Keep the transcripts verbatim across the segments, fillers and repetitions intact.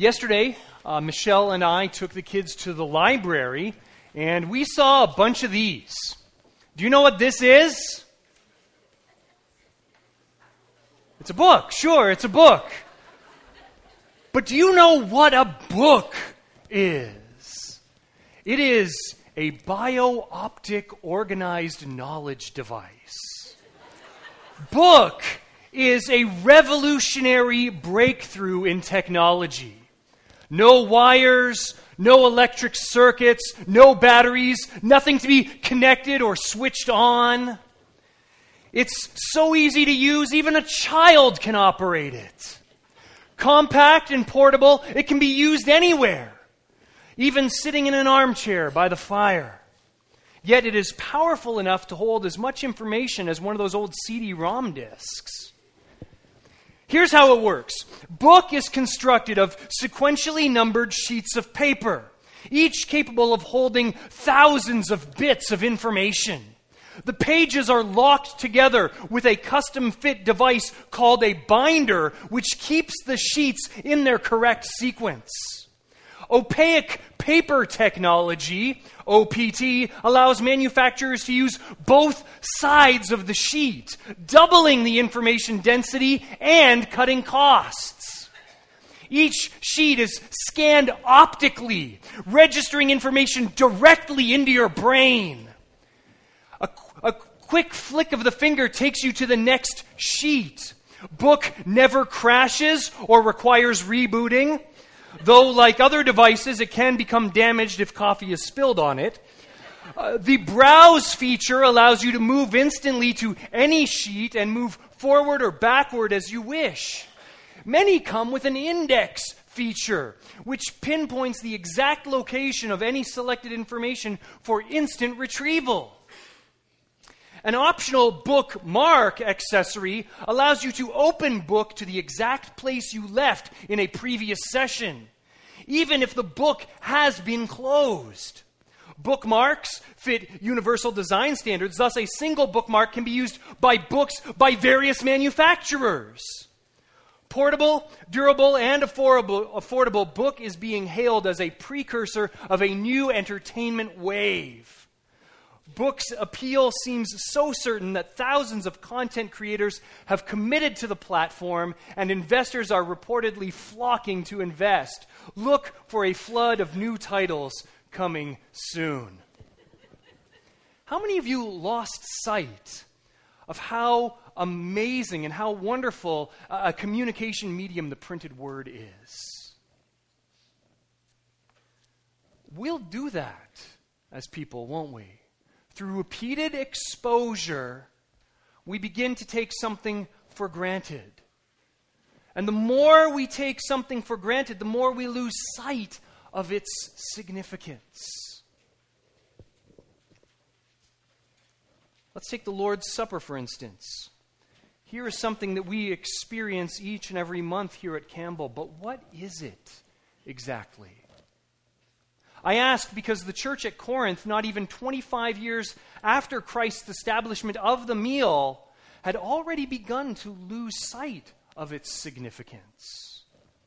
Yesterday, uh, Michelle and I took the kids to the library, and we saw a bunch of these. Do you know what this is? It's a book. Sure, it's a book. But do you know what a book is? It is a bio-optic organized knowledge device. Book is a revolutionary breakthrough in technology. No wires, no electric circuits, no batteries, nothing to be connected or switched on. It's so easy to use, even a child can operate it. Compact and portable, it can be used anywhere, even sitting in an armchair by the fire. Yet it is powerful enough to hold as much information as one of those old C D ROM discs. Here's how it works. Book is constructed of sequentially numbered sheets of paper, each capable of holding thousands of bits of information. The pages are locked together with a custom-fit device called a binder, which keeps the sheets in their correct sequence. Opaque paper technology, O P T, allows manufacturers to use both sides of the sheet, doubling the information density and cutting costs. Each sheet is scanned optically, registering information directly into your brain. A, a quick flick of the finger takes you to the next sheet. Book never crashes or requires rebooting. Though, like other devices, it can become damaged if coffee is spilled on it. Uh, the browse feature allows you to move instantly to any sheet and move forward or backward as you wish. Many come with an index feature, which pinpoints the exact location of any selected information for instant retrieval. An optional bookmark accessory allows you to open book to the exact place you left in a previous session, even if the book has been closed. Bookmarks fit universal design standards, thus a single bookmark can be used by books by various manufacturers. Portable, durable, and affordable, affordable book is being hailed as a precursor of a new entertainment wave. Book's appeal seems so certain that thousands of content creators have committed to the platform, and investors are reportedly flocking to invest. Look for a flood of new titles coming soon. How many of you lost sight of how amazing and how wonderful a communication medium the printed word is? We'll do that as people, won't we? Through repeated exposure, we begin to take something for granted. And the more we take something for granted, the more we lose sight of its significance. Let's take the Lord's Supper, for instance. Here is something that we experience each and every month here at Campbell, but what is it exactly? I ask because the church at Corinth, not even twenty-five years after Christ's establishment of the meal, had already begun to lose sight of its significance.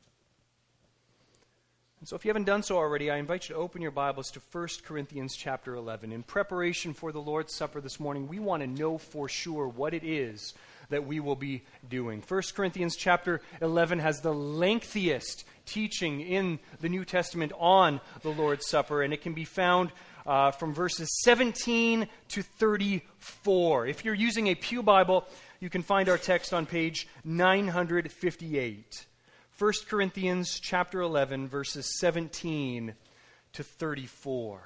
And so if you haven't done so already, I invite you to open your Bibles to First Corinthians chapter eleven. In preparation for the Lord's Supper this morning, we want to know for sure what it is that we will be doing. First Corinthians chapter eleven has the lengthiest teaching in the New Testament on the Lord's Supper, and it can be found uh, from verses seventeen to thirty-four. If you're using a Pew Bible, you can find our text on page nine fifty-eight. First Corinthians chapter eleven, verses seventeen to thirty-four.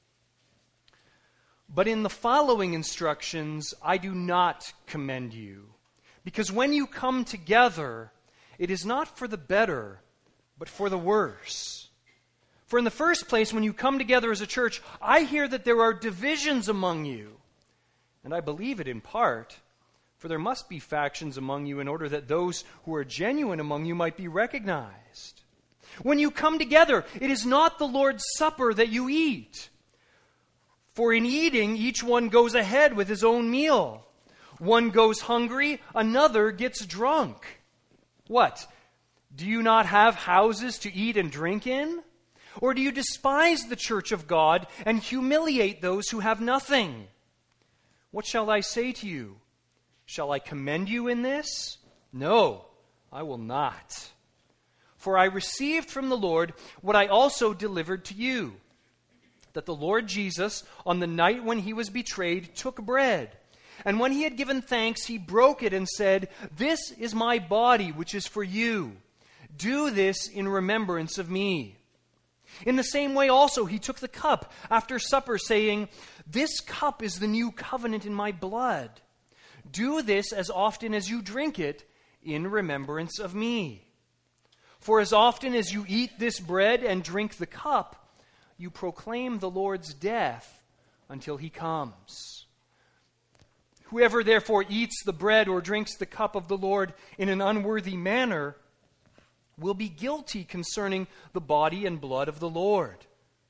But in the following instructions, I do not commend you, because when you come together, it is not for the better, but for the worse. For in the first place, when you come together as a church, I hear that there are divisions among you. And I believe it in part, for there must be factions among you in order that those who are genuine among you might be recognized. When you come together, it is not the Lord's Supper that you eat. For in eating, each one goes ahead with his own meal. One goes hungry, another gets drunk. What? Do you not have houses to eat and drink in? Or do you despise the church of God and humiliate those who have nothing? What shall I say to you? Shall I commend you in this? No, I will not. For I received from the Lord what I also delivered to you, that the Lord Jesus, on the night when he was betrayed, took bread. And when he had given thanks, he broke it and said, "This is my body, which is for you. Do this in remembrance of me." In the same way also he took the cup after supper, saying, "This cup is the new covenant in my blood. Do this as often as you drink it in remembrance of me. For as often as you eat this bread and drink the cup, you proclaim the Lord's death until he comes. Whoever therefore eats the bread or drinks the cup of the Lord in an unworthy manner will be guilty concerning the body and blood of the Lord.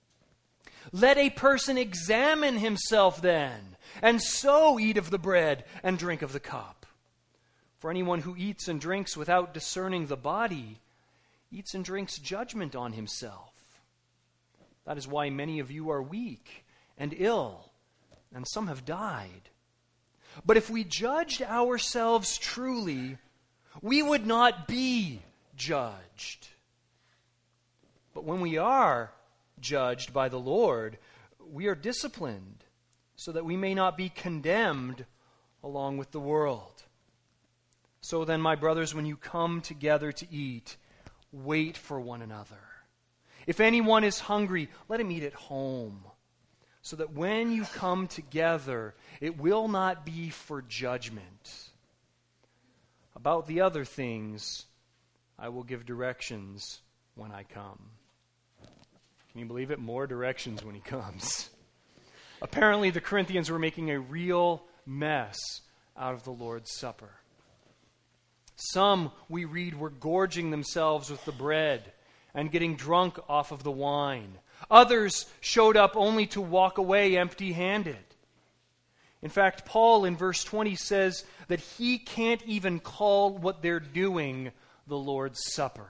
Let a person examine himself then, and so eat of the bread and drink of the cup. For anyone who eats and drinks without discerning the body eats and drinks judgment on himself. That is why many of you are weak and ill, and some have died. But if we judged ourselves truly, we would not be judged. But when we are judged by the Lord, we are disciplined, so that we may not be condemned along with the world. So then, my brothers, when you come together to eat, wait for one another. If anyone is hungry, let him eat at home, so that when you come together, it will not be for judgment. About the other things, I will give directions when I come. Can you believe it? More directions when he comes. Apparently, the Corinthians were making a real mess out of the Lord's Supper. Some, we read, were gorging themselves with the bread and getting drunk off of the wine. Others showed up only to walk away empty-handed. In fact, Paul in verse twenty says that he can't even call what they're doing the Lord's Supper.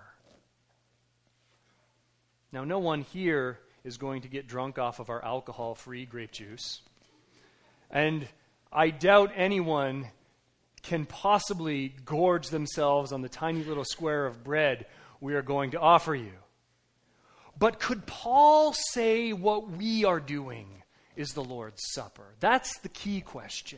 Now, no one here is going to get drunk off of our alcohol-free grape juice. And I doubt anyone can possibly gorge themselves on the tiny little square of bread we are going to offer you. But could Paul say what we are doing is the Lord's Supper? That's the key question.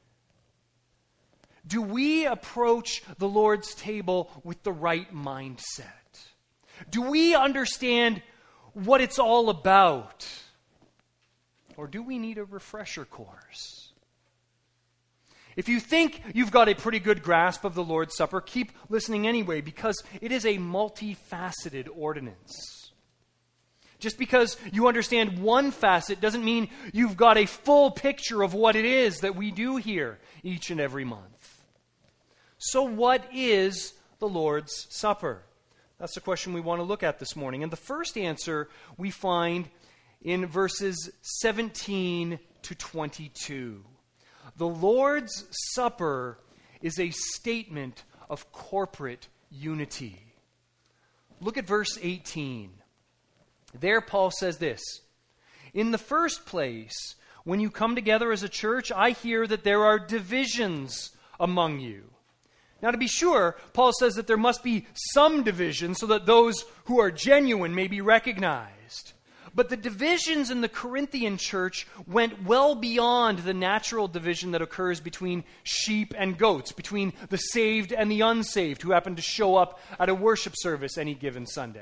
Do we approach the Lord's table with the right mindset? Do we understand what it's all about? Or do we need a refresher course? If you think you've got a pretty good grasp of the Lord's Supper, keep listening anyway, because it is a multifaceted ordinance. Just because you understand one facet doesn't mean you've got a full picture of what it is that we do here each and every month. So what is the Lord's Supper? That's the question we want to look at this morning. And the first answer we find in verses seventeen to twenty-two. The Lord's Supper is a statement of corporate unity. Look at verse eighteen. There Paul says this, "In the first place, when you come together as a church, I hear that there are divisions among you." Now, to be sure, Paul says that there must be some division so that those who are genuine may be recognized. But the divisions in the Corinthian church went well beyond the natural division that occurs between sheep and goats, between the saved and the unsaved who happen to show up at a worship service any given Sunday.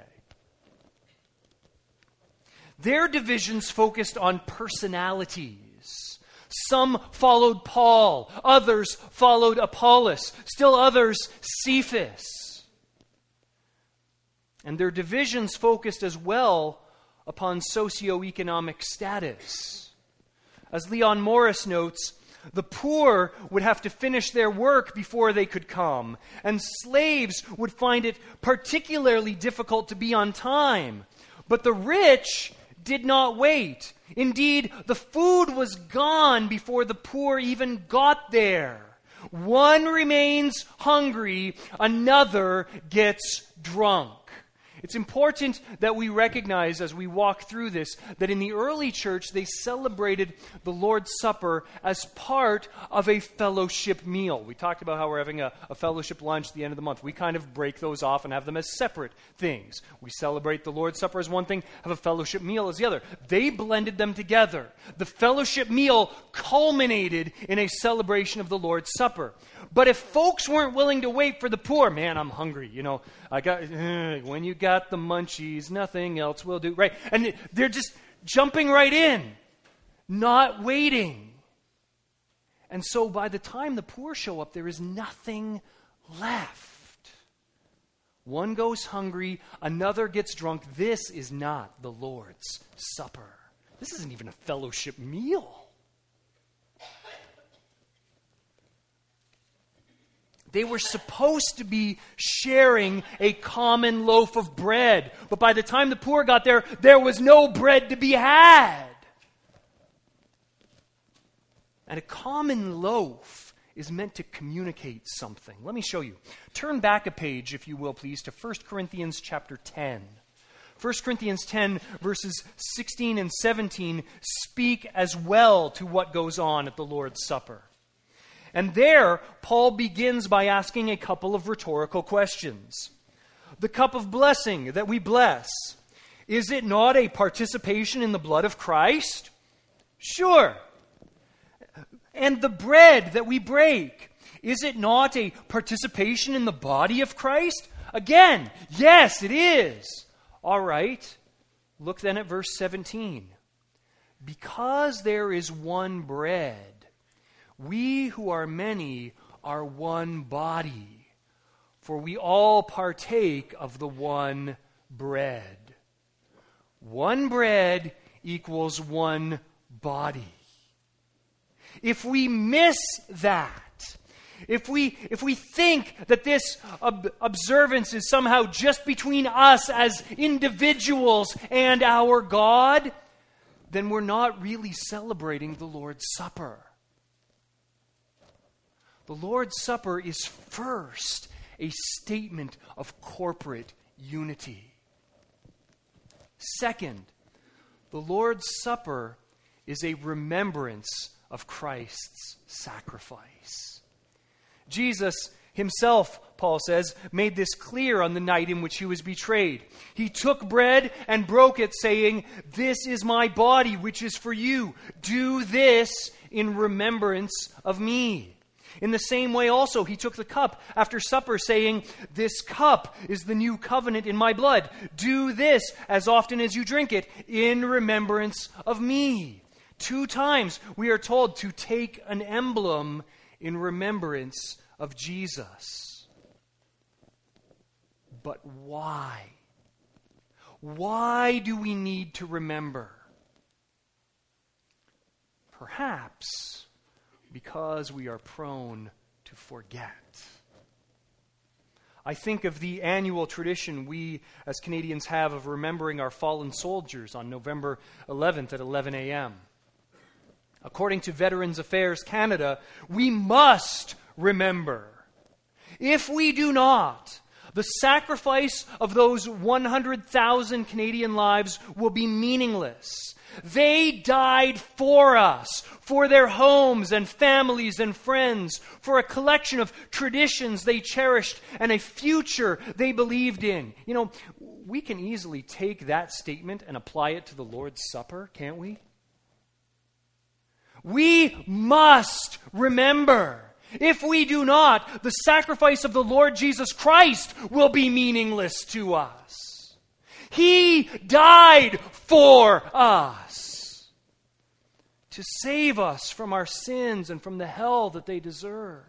Their divisions focused on personalities. Some followed Paul, others followed Apollos, still others Cephas. And their divisions focused as well upon socioeconomic status. As Leon Morris notes, the poor would have to finish their work before they could come, and slaves would find it particularly difficult to be on time. But the rich did not wait. Indeed, the food was gone before the poor even got there. One remains hungry, another gets drunk. It's important that we recognize as we walk through this that in the early church they celebrated the Lord's Supper as part of a fellowship meal. We talked about how we're having a, a fellowship lunch at the end of the month. We kind of break those off and have them as separate things. We celebrate the Lord's Supper as one thing, have a fellowship meal as the other. They blended them together. The fellowship meal culminated in a celebration of the Lord's Supper. But if folks weren't willing to wait for the poor, man, I'm hungry, you know, I got, uh, when you got the munchies, nothing else will do, right? And they're just jumping right in, not waiting. And so by the time the poor show up, there is nothing left. One goes hungry, another gets drunk. This is not the Lord's Supper. This isn't even a fellowship meal. They were supposed to be sharing a common loaf of bread. But by the time the poor got there, there was no bread to be had. And a common loaf is meant to communicate something. Let me show you. Turn back a page, if you will, please, to First Corinthians chapter ten. First Corinthians ten, verses sixteen and seventeen speak as well to what goes on at the Lord's Supper. And there, Paul begins by asking a couple of rhetorical questions. The cup of blessing that we bless, is it not a participation in the blood of Christ? Sure. And the bread that we break, is it not a participation in the body of Christ? Again, yes, it is. All right. Look then at verse seventeen. Because there is one bread, we who are many are one body, for we all partake of the one bread. One bread equals one body. If we miss that, if we if we think that this ob- observance is somehow just between us as individuals and our God, then we're not really celebrating the Lord's Supper. The Lord's Supper is first a statement of corporate unity. Second, the Lord's Supper is a remembrance of Christ's sacrifice. Jesus himself, Paul says, made this clear on the night in which he was betrayed. He took bread and broke it, saying, "This is my body, which is for you. Do this in remembrance of me." In the same way also, he took the cup after supper, saying, "This cup is the new covenant in my blood. Do this as often as you drink it in remembrance of me." Two times we are told to take an emblem in remembrance of Jesus. But why? Why do we need to remember? Perhaps because we are prone to forget. I think of the annual tradition we as Canadians have of remembering our fallen soldiers on November eleventh at eleven a.m. According to Veterans Affairs Canada, we must remember. If we do not, the sacrifice of those one hundred thousand Canadian lives will be meaningless. They died for us, for their homes and families and friends, for a collection of traditions they cherished and a future they believed in. You know, we can easily take that statement and apply it to the Lord's Supper, can't we? We must remember. If we do not, the sacrifice of the Lord Jesus Christ will be meaningless to us. He died for us to save us from our sins and from the hell that they deserved.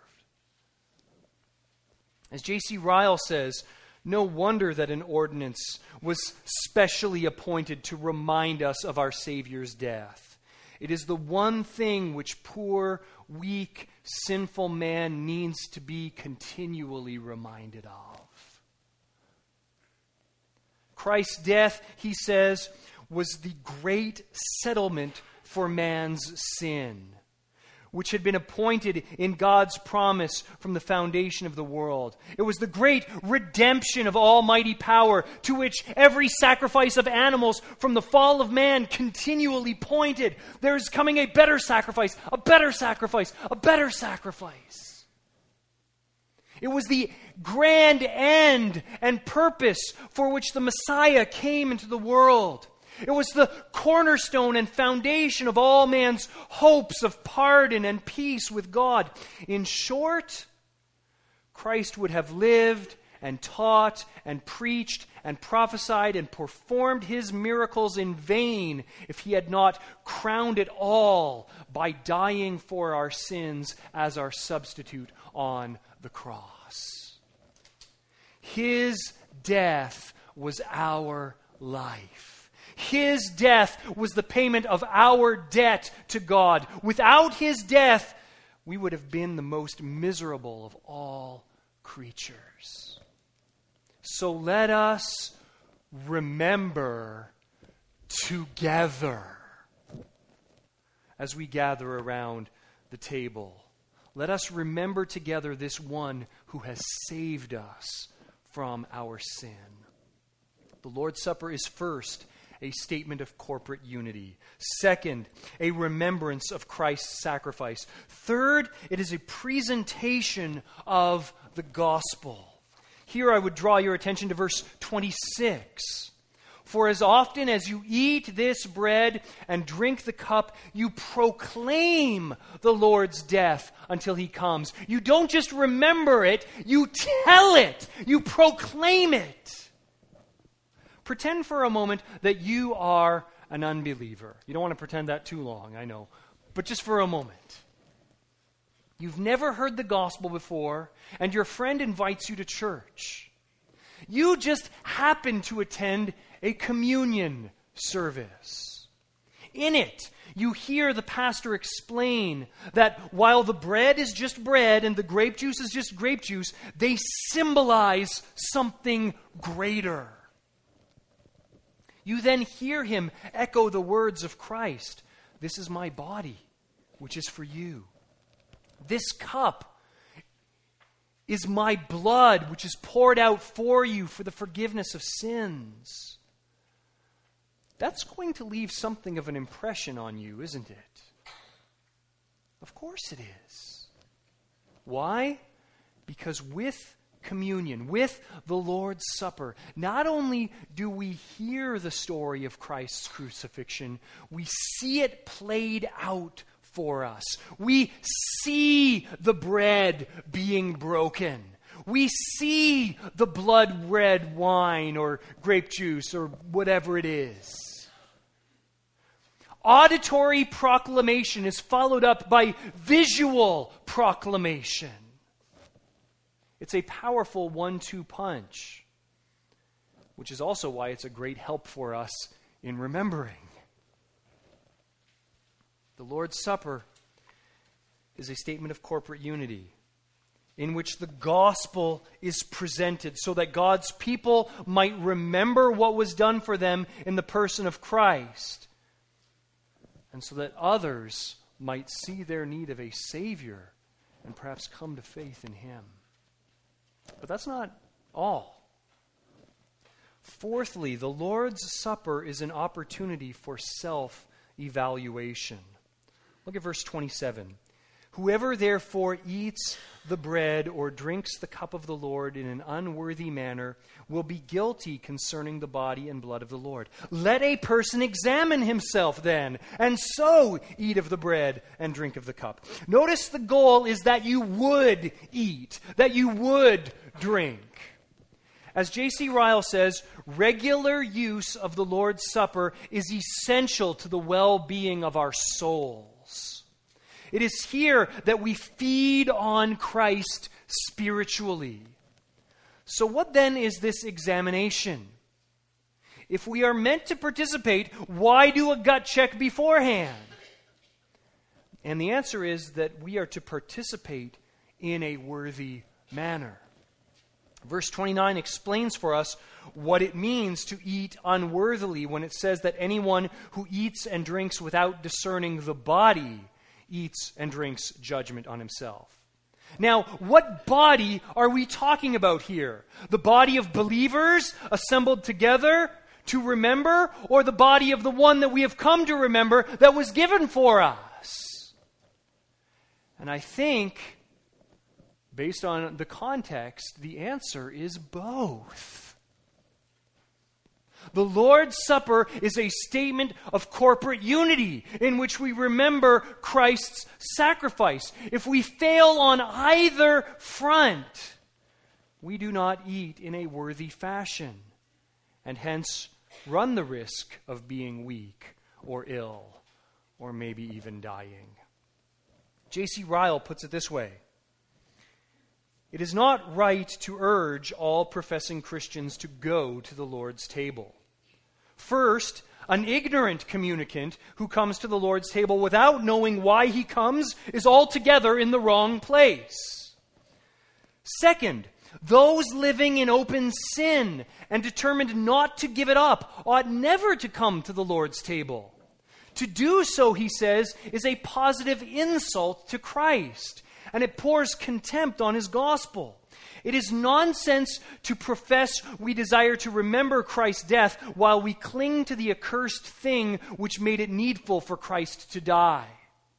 As J C Ryle says, no wonder that an ordinance was specially appointed to remind us of our Savior's death. It is the one thing which poor, weak, sinful man needs to be continually reminded of. Christ's death, he says, was the great settlement for man's sin. which had been appointed in God's promise from the foundation of the world. It was the great redemption of almighty power to which every sacrifice of animals from the fall of man continually pointed. There is coming a better sacrifice, a better sacrifice, a better sacrifice. It was the grand end and purpose for which the Messiah came into the world. It was the cornerstone and foundation of all man's hopes of pardon and peace with God. In short, Christ would have lived and taught and preached and prophesied and performed his miracles in vain if he had not crowned it all by dying for our sins as our substitute on the cross. His death was our life. His death was the payment of our debt to God. Without his death, we would have been the most miserable of all creatures. So let us remember together as we gather around the table. Let us remember together this one who has saved us from our sin. The Lord's Supper is first a statement of corporate unity. Second, a remembrance of Christ's sacrifice. Third, it is a presentation of the gospel. Here I would draw your attention to verse twenty-six. For as often as you eat this bread and drink the cup, you proclaim the Lord's death until he comes. You don't just remember it, you tell it. You proclaim it. Pretend for a moment that you are an unbeliever. You don't want to pretend that too long, I know. But just for a moment. You've never heard the gospel before, and your friend invites you to church. You just happen to attend a communion service. In it, you hear the pastor explain that while the bread is just bread and the grape juice is just grape juice, they symbolize something greater. You then hear him echo the words of Christ. This is my body, which is for you. This cup is my blood, which is poured out for you for the forgiveness of sins. That's going to leave something of an impression on you, isn't it? Of course it is. Why? Because with communion, with the Lord's Supper, not only do we hear the story of Christ's crucifixion, we see it played out for us. We see the bread being broken. We see the blood-red wine or grape juice or whatever it is. Auditory proclamation is followed up by visual proclamation. It's a powerful one two punch, which is also why it's a great help for us in remembering. The Lord's Supper is a statement of corporate unity in which the gospel is presented so that God's people might remember what was done for them in the person of Christ, and so that others might see their need of a Savior and perhaps come to faith in him. But that's not all. Fourthly, the Lord's Supper is an opportunity for self-evaluation. Look at verse twenty-seven. Whoever therefore eats the bread or drinks the cup of the Lord in an unworthy manner will be guilty concerning the body and blood of the Lord. Let a person examine himself then, and so eat of the bread and drink of the cup. Notice the goal is that you would eat, that you would drink. As J C Ryle says, regular use of the Lord's Supper is essential to the well-being of our souls. It is here that we feed on Christ spiritually. So what then is this examination? If we are meant to participate, why do a gut check beforehand? And the answer is that we are to participate in a worthy manner. Verse twenty-nine explains for us what it means to eat unworthily when it says that anyone who eats and drinks without discerning the body eats and drinks judgment on himself. Now, what body are we talking about here? The body of believers assembled together to remember, or the body of the one that we have come to remember that was given for us? And I think, based on the context, the answer is both. The Lord's Supper is a statement of corporate unity in which we remember Christ's sacrifice. If we fail on either front, we do not eat in a worthy fashion, and hence run the risk of being weak or ill, or maybe even dying. J C Ryle puts it this way: it is not right to urge all professing Christians to go to the Lord's table. First, an ignorant communicant who comes to the Lord's table without knowing why he comes is altogether in the wrong place. Second, those living in open sin and determined not to give it up ought never to come to the Lord's table. To do so, he says, is a positive insult to Christ, and it pours contempt on his gospel. It is nonsense to profess we desire to remember Christ's death while we cling to the accursed thing which made it needful for Christ to die.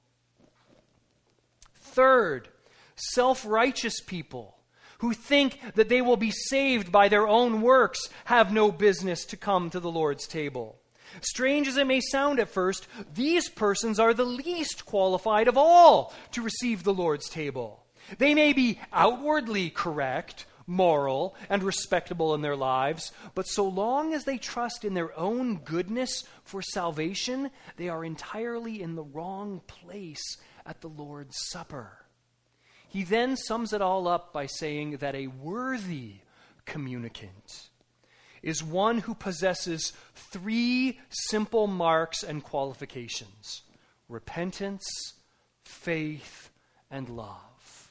Third, self-righteous people who think that they will be saved by their own works have no business to come to the Lord's table. Strange as it may sound at first, these persons are the least qualified of all to receive the Lord's table. They may be outwardly correct, moral, and respectable in their lives, but so long as they trust in their own goodness for salvation, they are entirely in the wrong place at the Lord's Supper. He then sums it all up by saying that a worthy communicant is one who possesses three simple marks and qualifications: repentance, faith, and love.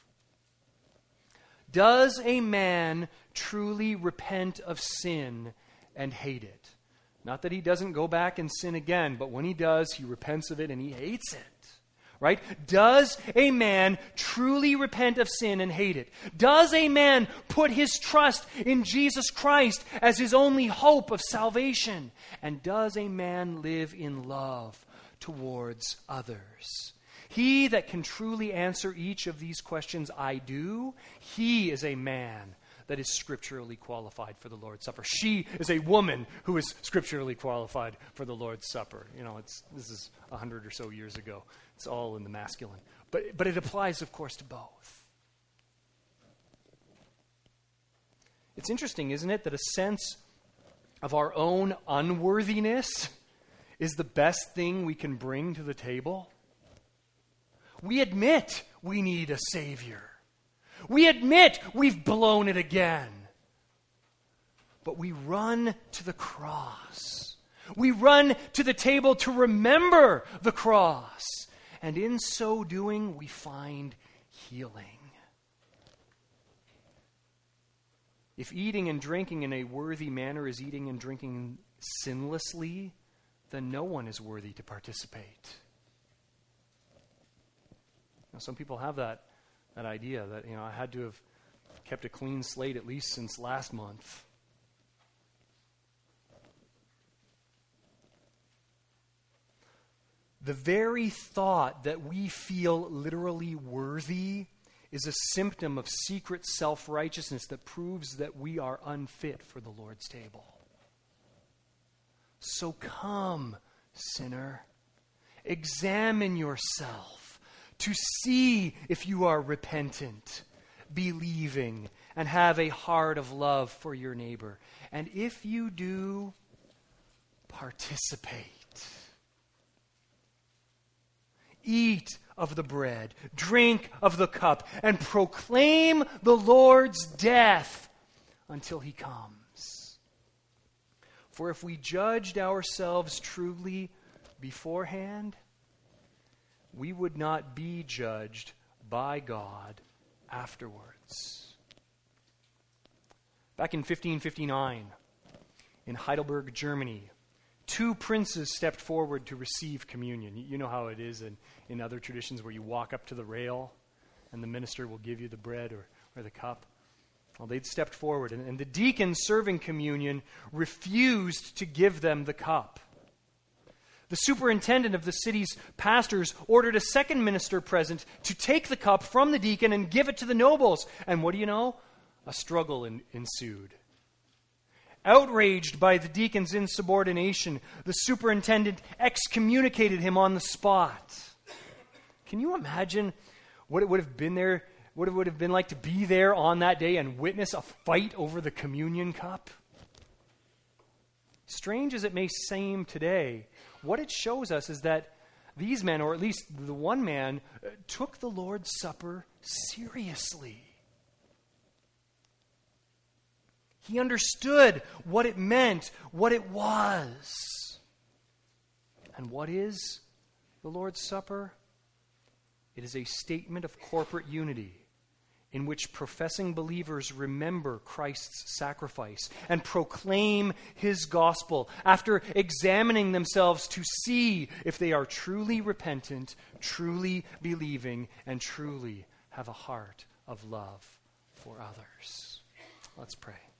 Does a man truly repent of sin and hate it? Not that he doesn't go back and sin again, but when he does, he repents of it and he hates it. Right? Does a man truly repent of sin and hate it? Does a man put his trust in Jesus Christ as his only hope of salvation? And does a man live in love towards others? He that can truly answer each of these questions, I do, he is a man that is scripturally qualified for the Lord's Supper. She is a woman who is scripturally qualified for the Lord's Supper. You know, it's this is a hundred or so years ago. It's all in the masculine. But, but it applies, of course, to both. It's interesting, isn't it, that a sense of our own unworthiness is the best thing we can bring to the table? We admit we need a Savior. We admit we've blown it again. But we run to the cross. We run to the table to remember the cross. And in so doing, we find healing. If eating and drinking in a worthy manner is eating and drinking sinlessly, then no one is worthy to participate. Now, some people have that, that idea that, you know, I had to have kept a clean slate at least since last month. The very thought that we feel literally worthy is a symptom of secret self-righteousness that proves that we are unfit for the Lord's table. So come, sinner, examine yourself to see if you are repentant, believing, and have a heart of love for your neighbor. And if you do, participate. Eat of the bread, drink of the cup, and proclaim the Lord's death until he comes. For if we judged ourselves truly beforehand, we would not be judged by God afterwards. Back in fifteen fifty-nine, in Heidelberg, Germany, two princes stepped forward to receive communion. You know how it is in, in other traditions where you walk up to the rail and the minister will give you the bread or, or the cup. Well, they'd stepped forward, and, and the deacon serving communion refused to give them the cup. The superintendent of the city's pastors ordered a second minister present to take the cup from the deacon and give it to the nobles. And what do you know? A struggle in, ensued. Outraged by the deacon's insubordination, the superintendent excommunicated him on the spot. Can you imagine what it would have been there, what it would have been like to be there on that day and witness a fight over the communion cup? Strange as it may seem today, what it shows us is that these men, or at least the one man, uh, took the Lord's Supper seriously. He understood what it meant, what it was. And what is the Lord's Supper? It is a statement of corporate unity in which professing believers remember Christ's sacrifice and proclaim his gospel after examining themselves to see if they are truly repentant, truly believing, and truly have a heart of love for others. Let's pray.